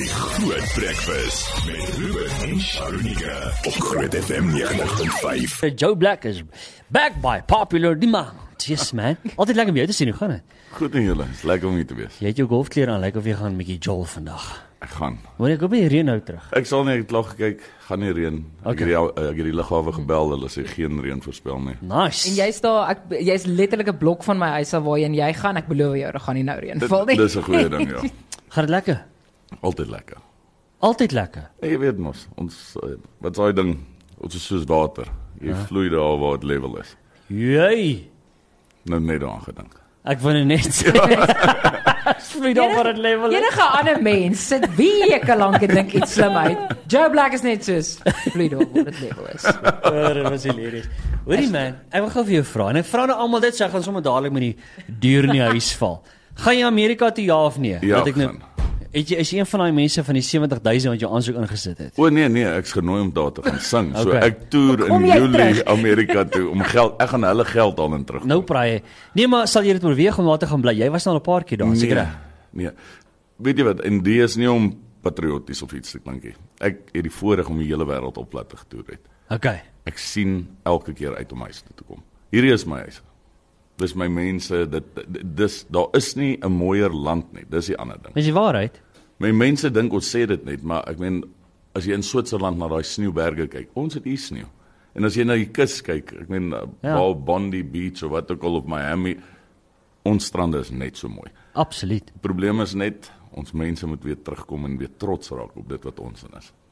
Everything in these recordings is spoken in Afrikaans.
Die Groot Breakfast met Ruben en Sharonika op Groot FM 90.5. Joe Black is back by popular demand. Yes man, altyd lekker om jou te sien, hoe gaan het? Goed en julle, is lekker om hier te wees. Jy het jou golfklere aan, lyk of jy gaan met die Joel vandag. Ek gaan. Hoor ek hoop jy reën nou terug. Ek sal nie, ek het al gekyk, gaan nie reën. Okay. Ek het die lughawe gebel, hulle sê geen reën voorspel nie. Nice. En jy's letterlik 'n blok van my huis af waarheen jy gaan. Ek beloof jou, daar gaan nie nou reën val nie. Dis 'n goeie ding, ja. Gaan dit lekker? Altyd lekker. Altyd lekker. En jy weet mos, ons, wat is daai ding, ons is soos water. Jy vloei daar waar het level is. Jy. Nou net daaraan gedink. Ek wil net sê. Vloei daar waar het level is. Enige ander mens sit weke lank en dink iets slim uit. Joe Black is net soos vloei daar waar dit level is. Dit was hilarious. Hoorie man, ek wil gou vir jou vra. En ek vra nou almal dit, so ek gaan sommer dadelik met die deur in die huis val. Gaan jy Amerika toe, ja of nee? Ja, Dat ek nou, gaan. is jy een van daai mense van die 70,000 wat jou aansoek ingesit het? O nee, ek's genooi om daar te gaan sing. So Okay. ek toer Kom in jy Julie terug? Amerika toe om geld, ek gaan hulle geld al in terug. Nou praai. Nee, maar sal jy dit oorweeg om daar te gaan bly? Jy was nou al 'n paar keer daar, seker reg? Nee. Weet jy wat, en die is nie om patrioties of iets te klink nie. Ek het die voorreg om die hele wêreld op plat te getoer het. Okay. Ek sien elke keer uit om huis toe te kom. Hierdie is my huis. Dis my mense, daar is nie 'n mooier land nie. Dis die ander ding. Is die waarheid? My mense dink ons sê dit net, maar ek meen as jy in Switserland na daai sneeuberge kyk, ons het hier sneeu. En as jy na die kus kyk, ek meen waar Bondi Beach of wat ook al op Miami, ons strande is net so mooi. Absoluut. Die probleem is net ons mense moet weer terugkom en weer trots raak op dit wat ons in is.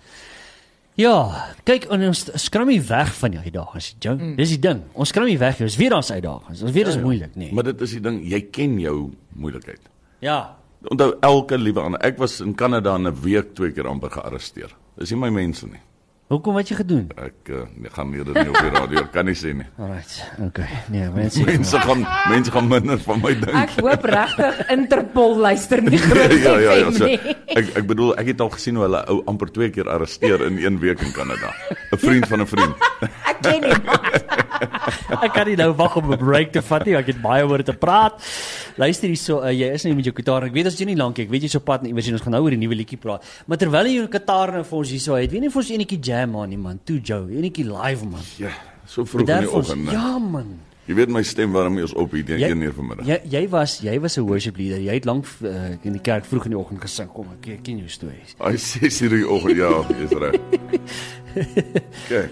Ja, kyk, ons skram nie weg van die uitdagings, Joe. Dis die ding. Ons skram nie weg, ons weet daar's uitdagings. Ons weet dit is moeilik, nee. Maar dit is die ding, jy ken jou moeilikheid. Ja. Onthou elke liewe ander. Ek was in Kanada in 'n week 2 keer amper gearresteer. Dis nie my mense nie. Hoekom wat jy gedoen? Ek gaan nie dit nie op die radio, kan nie sê nie. Alright. Okay. Nee, mense. Mense gaan minder van my dink. Ek hoop regtig Interpol luister nie groot ja, FM so, nie. ek bedoel, ek het al gesien hoe hulle ou amper 2 keer arresteer in 1 week in Kanada. 'n Vriend van 'n vriend. Ek ken nie. Ek kan nie nou wag om 'n break te vat nie. Ek het baie oor te praat. Luister hierso, jy is nie met jou gitaar. Ek weet as jy nie lank ek weet jy so pad en iewers en ons gaan nou oor die nuwe liedjie praat. Maar terwyl jy jou gitaar nou vir ons hierso het, weet nie vir ons enetjie jam aan nie man. Toe Joe, enetjie live man. Ja, so vroeg in die oggend. Nee. Ja man. Jy weet my stem waarom jy ons op hier 1 uur vanmiddag. Jy was 'n worship leader. Jy het lank in die kerk vroeg in die oggend gesing. Kom ek ken jou stories. Hy sê hier die oggend, ja, jy's reg. Okay.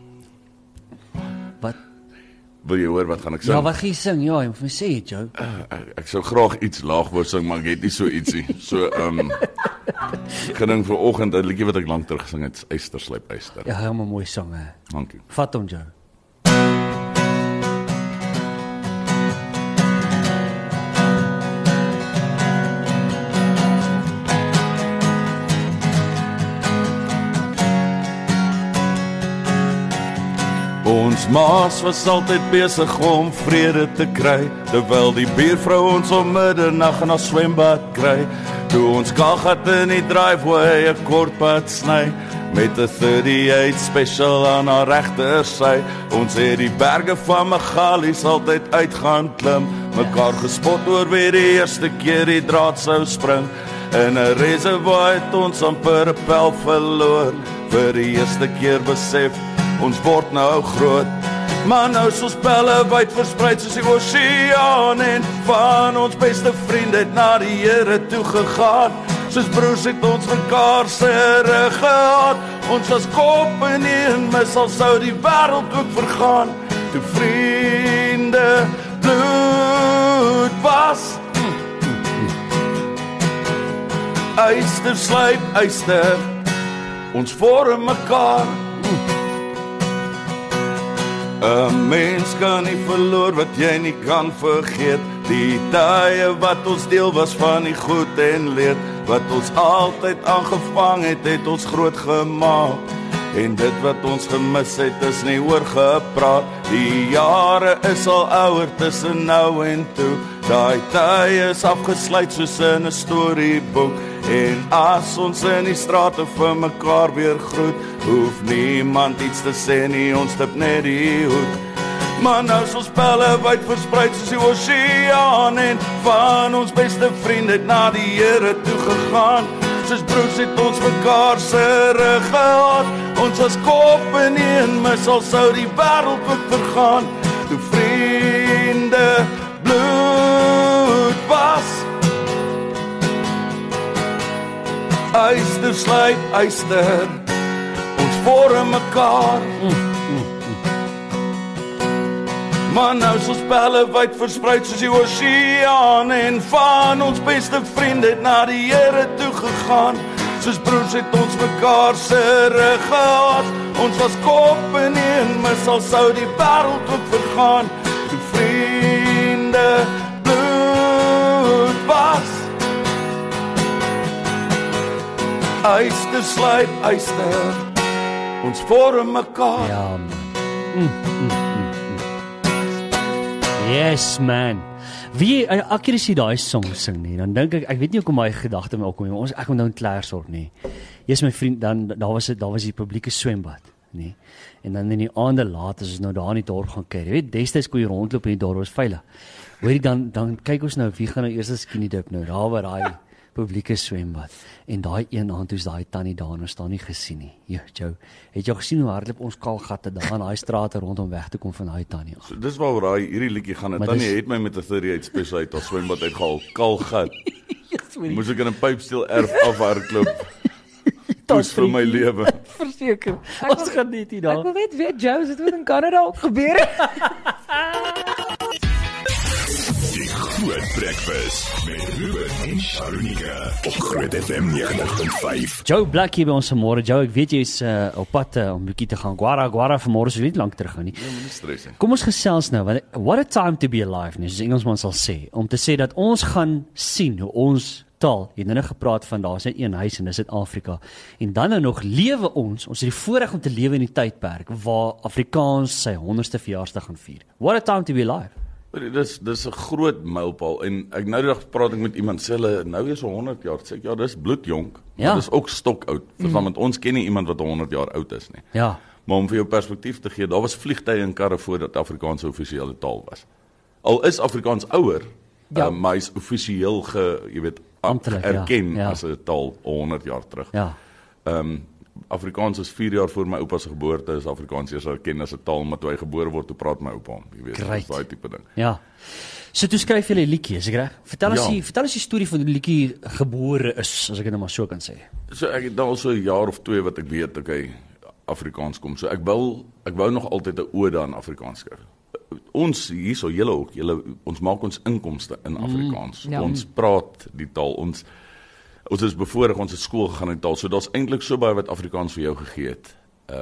Wat? Wil jy hoor wat gaan ek sing? Ja, wat gaan jy sing? Ja, jy moet my sê, Joe. Ek sou graag iets laag wou sing, maar ek het nie so ietsie. So ek gedink vir oggend 'n liedjie wat ek lank terug gesing het, Eyster Sluip Eyster. Ja, helemaal mooi sang hè. Dankie. Vat hom, Joe. Ons maas was altyd besig om vrede te kry, terwyl die buurvrou ons om middernag in haar swembad kry. Toe ons kaggat in die driveway 'n kort pad sny, met 'n 38 special aan haar regtersy. Ons het die berge van Magalies altyd uitgaan klim, mekaar gespot oor wie die eerste keer die draad sou spring. In 'n reservoir het ons amper 'n pel verloor, vir die eerste keer besef ons word nou groot. Maar nou is ons pelle wyd verspreid soos die oseaan, en van ons beste vriende het na die Here toe gegaan. Soos broers het ons mekaar se rug gehad. Ons was kop in een mis, al sou die wêreld ook vergaan. Toe vriende bloed was. Eyster sluip eyster, ons vorm mekaar. 'n Mens kan nie verloor wat jy nie kan vergeet. Die tye wat ons deel was van die goed en leed, wat ons altyd aangevang het, het ons groot gemaak. En dit wat ons gemis het, is nie oorgepraat. Die jare is al ouer tussen nou en toe. Daai tye is afgesluit soos in 'n storieboek. En as ons in die strate vir mekaar weer groet, hoef niemand iets te sê nie, ons stip net die hoed. Maar nou is ons pelle wyd verspreid soos die oseaan, en van ons beste vriende het na die Here toe gegaan. soos broers het ons mekaar se rug gehad. Ons was kop in een mis, al sou die wêreld ook vergaan. Toe vriende bloed was. Yster sluit yster, ons vorm mekaar. Maar nou is ons pelle wyd verspreid soos die oseaan. En van ons beste vriende het na die Here toe gegaan. Soos broers het ons mekaar se rug gehad. Ons was kop in een mis, al sou die wêreld ook vergaan. Toe vriende bloed was. Yster sluit yster, ons vorm mekaar. Ja, man. Yes, man. Wie elke keer as jy daai song sing nie, dan dink ek weet nie hoekom my gedagte my opkom nie. Ek onthou in Klerksdorp nie. Jy's my vriend, dan daar was die publieke swembad, nê. En dan in die aande laat as ons nou daar in die dorp gaan kyk. Jy weet, destyds kon jy rondloop in die dorp, was veilig. Hoorie, dan kyk ons nou wie gaan nou eers 'n skinny dip nou, daar waar daai publieke swembad. En daai een aand toe's daai tannie daar, ons staan nie gesien nie. Jou, het jy gesien hoe hardloop ons kaalgatte daar in daai strate rondom weg toe kom van daai tannie? So, dis waaroor hierdie liedjie gaan. Tannie het my met 'n 38 special uit ons swembad uitgehaal, kaalgat. Moes ek in 'n pypsteel erf afhardloop. Dis vir my lewe. Verseker. Ons gaan net hier daar. Ek wil net weet, Joe, dit wat in Kanada ook gebeur. Die Groot Breakfast met Ruben en Sharunika op Groot FM 90.5. Joe Black hier by ons vanmôre. Joe, ek weet jy is op pad om 'n bietjie te gaan Guara vanmôre, so nie lank terug gaan nie. Ja, moenie stres nie. Kom ons gesels nou, want what a time to be alive, soos Engelsman sal sê, om te sê dat ons gaan sien hoe ons taal, jy het nou gepraat van daar's net een huis en dis Suid-Afrika, en dan nou nog lewe ons het die voorreg om te lewe in die tydperk waar Afrikaans sy 100ste verjaarsdag gaan vier. What a time to be alive. Dis 'n groot mylpaal en ek nou die dag praat ek met iemand sê hulle nou weer so 100 jaar, sê ek ja, dis bloedjonk, Ja. maar dis ook stokoud. Verstaan, want ons ken nie iemand wat 100 jaar oud is nie. Ja. Maar om vir jou perspektief te gee, daar was vliegtye en karre voordat Afrikaans 'n offisiële taal was. Al is Afrikaans ouer, Ja. maar hy's offisieel jy weet Amptelik, erken ja. as 'n taal 100 jaar terug. Ja. Afrikaans is 4 jaar voor my oupa se geboorte is Afrikaans eers erken as 'n taal, maar toe hy gebore word, toe praat my oupa hom, jy weet, Great. daai tipe ding. Ja. So toe skryf jy 'n liedjie, is ek reg? Vertel ons die storie van die liedjie gebore is, as ek dit nou maar so kan sê. So ek het al so 'n jaar of 2 wat ek weet Afrikaans kom. So ek wou nog altyd 'n ode aan Afrikaans skryf. Ons hierso ons maak ons inkomste in Afrikaans. Ja. Ons praat die taal. Ons is bevoorreg, ons het skool gegaan in die taal. So daar's eintlik so baie wat Afrikaans vir jou gegee het.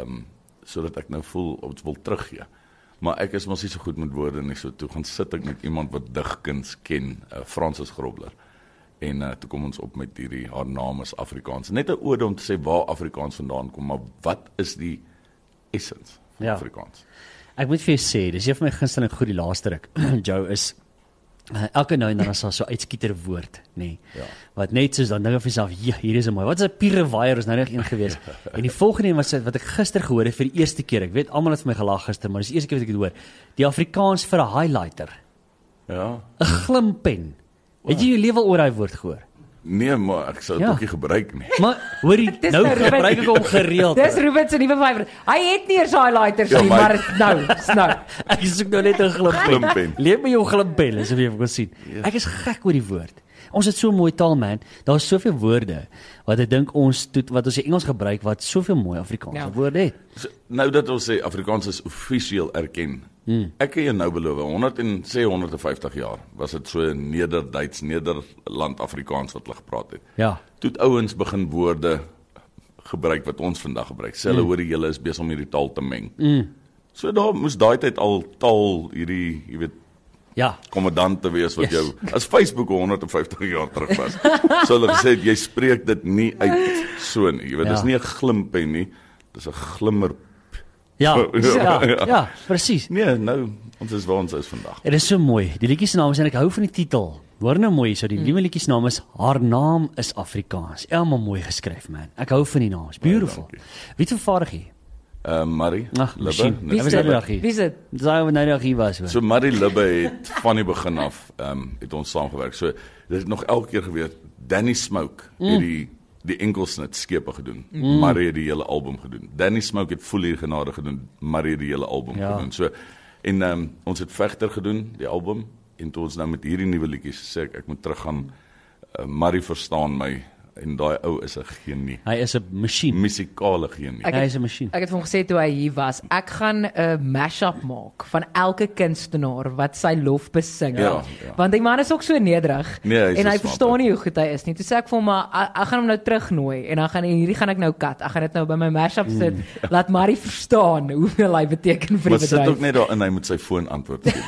Sodat ek nou voel ons wil teruggee. Maar ek is mos nie so goed met woorde nie. So toe gaan sit ek met iemand wat digkuns ken, Francis Grobler. En toe kom ons op met haar naam is Afrikaans. Net 'n ode om te sê waar Afrikaans vandaan kom, maar wat is die essence van Afrikaans? Ek moet vir jou sê, dis een van my gunsteling goed die laaste ruk. Joe is elke nou en dan is daar so uitskieter woord, nê. Ja. Wat net soos dan dink ek vir myself, ja, hier is 'n mooi. Wat is 'n pierewaier is nou net een gewees. En die volgende een was wat ek gister gehoor het vir die eerste keer. Ek weet almal het vir my gelag gister, maar dis die eerste keer wat ek dit hoor. Die Afrikaans vir 'n highlighter. Ja. 'n Glimpen. Het jy jou lewe al oor daai woord gehoor? Nee, maar ek sou dit ook nie gebruik nie. Maar hoorie, Dis nou nou Ruben. gebruik ek hom gereeld. Dis Ruben se nuwe vyver. Hy het nie eers highlighters Ja, nie, maar- maar nou. Ek soek nou net 'n glimpen. Glimpen. Leef met jou glimpen, as jy kan sien. Ek is gek oor die woord. Ons het so 'n mooi taal, man. Daar's soveel woorde wat ek dink ons wat ons in Engels gebruik wat soveel mooi Afrikaanse woorde het. So, nou dat ons sê Afrikaans is offisieel erken. Ek kan jou nou beloof, 150 jaar was dit so Nederduits, Nederland Afrikaans wat hulle gepraat het. Ja. Toe het ouens begin woorde gebruik wat ons vandag gebruik. Sê hulle hoor julle is besig om hierdie taal te meng. So daar moes daai tyd al taal hierdie, jy weet, Ja. kommandant te wees wat jou as Facebook 150 jaar terug was. So hulle gesê jy spreek dit nie uit so nie. Jy weet, dis nie 'n glimpen nie, dis 'n glimmer. Ja, presies. Nee, nou ons is waar ons is vandag. Dit is so mooi. Die liedjie se naam is en ek hou van die titel. Hoor nou mooi, so die nuwe liedjie se naam is Haar naam is Afrikaans. Elma mooi geskryf, man. Ek hou van die naam. It's beautiful. Wie het vervaardig hier? Marie Misschien. Libbe. Wie is dit? Wie is dit? Dis hoe nou hier was. Hoor. So Marie Libbe het van die begin af het ons saamgewerk. So dit het nog elke keer gebeur. Danny Smoke het die die enkelsnit skepe gedoen. Marie het die hele album gedoen. Danny Smoke het Voel hier genade gedoen. Marie het die hele album gedoen. So, en ons het Vegter gedoen, die album, en toe ons nou met hierdie nuwe liedjies sê ek moet teruggaan. Marie verstaan my, en daai ou is 'n genie. Hy is 'n masjien. Musikale genie. Hy is 'n masjien. Ek het vir hom gesê toe hy hier was, ek gaan 'n mashup maak van elke kunstenaar wat sy lof besing. Ja. Want die man is ook so nederig Nee, hy is en hy so verstaan smart, nie hoe goed hy is nie. Toe sê ek vir hom, maar ek gaan hom nou terugnooi en dan hierdie gaan ek nou cut. Ek gaan dit nou by my mashup sit. Laat Marie verstaan hoeveel hy beteken vir Maar die sit ook bedryf. net daarin, hy moet sy foon antwoord gee.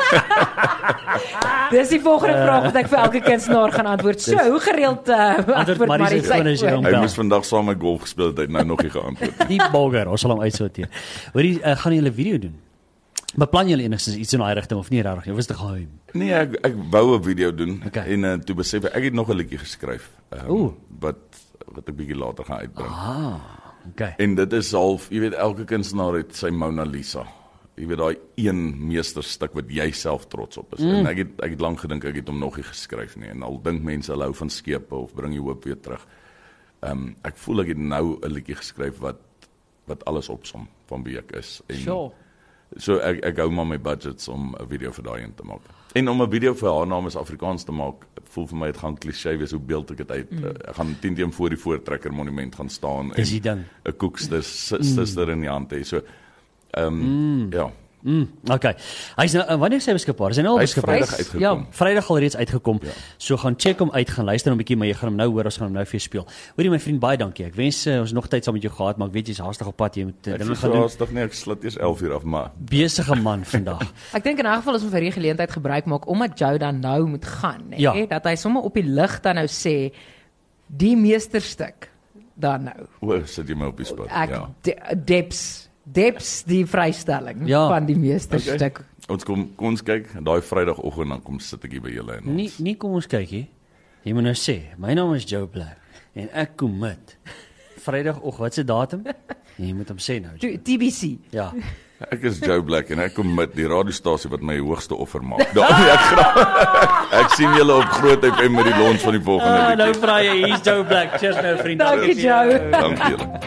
Dis die volgende vraag wat ek vir elke kunstenaar gaan antwoord. So, hoe gereeld antwoord Marie sy as jy hom Hy bel. moes vandag saam met golf gespeel het, hy het nou nog nie geantwoord. Die bulger, ons sal hom uitsorteer. Hoorie, gaan julle 'n video doen? Beplan julle enigstens iets in daai rigting of nie regtig nie? Of is dit geheim? Nee, ek wou 'n video doen Okay. en toe besef ek het nog 'n liedjie geskryf. Oeh. Wat ek bietjie later gaan uitbring. Okay. En dit is half, jy weet, elke kunstenaar het sy Mona Lisa. Jy weet, daai een meesterstuk wat jy self trots op is. En ek het lank gedink ek het hom nog nie geskryf nie. En al dink mense hulle hou van skepe of bring die hoop weer terug. Ek voel ek het nou 'n liedjie geskryf wat alles opsom van wie ek is. En Sure. so ek hou maar my budgets om 'n video vir daai een te maak. En om 'n video vir haar naam is Afrikaans te maak, voel vir my dit gaan kliseë wees, hoe beeld ek dit uit. Ek gaan 10 teen voor die Voortrekker monument gaan staan Dis die ding. 'n koekster in die hand hê. So ja. Okay. Hy's nou wanneer sy beskikbaar? Is hy nou al Hy is beskikbaar? Vrydag uitgekom. Vrydag al reeds uitgekom. So gaan check hom uit, gaan luister 'n bietjie, maar jy gaan hom nou hoor, ons gaan hom nou vir jou speel. Hoorie my vriend, baie dankie. Ek wens ons nog tyd saam met jou gehad, maar ek weet jy's haastig op pad, jy moet Ek dinge is gaan so doen. haastig nie, ek slat eers 11 uur af, maar Besige man vandag. Ek dink in 'n geval is ons vir hierdie geleentheid gebruik maak omdat Joe dan nou moet gaan, hè, Ja. dat hy sommer op die lig dan nou sê die meesterstuk dan nou. sit jy my op die spot. Ek Ja. Deps die vrystelling Ja. van die meesterstuk. Kom ons kyk, daai Vrydagoggend dan kom sit ek hier by julle en Nie kom ons kyk hier. Jy moet nou sê, my naam is Joe Black en ek kom met Vrydagoggend, wat se datum? Jy moet hom sê nou. Joe. TBC. Ja. Ek is Joe Black en ek kom met die radiostasie wat my hoogste offer maak. Daarmee ek graag. Ek sien julle op Groot FM met die launch van die volgende Nou liedjie. vra jy, hier's Joe Black. Cheers nou vriend. Dankie Joe. Dankie julle.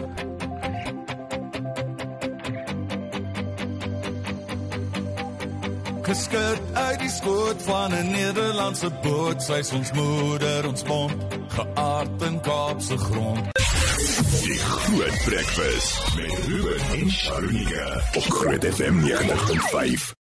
Geskit uit die skoot van 'n Nederlandse boot, sy is ons moeder, ons mond, geaard in Kaapse grond. Die Groot Breakfast met Ruben en Sharunika op Groot FM 90.5.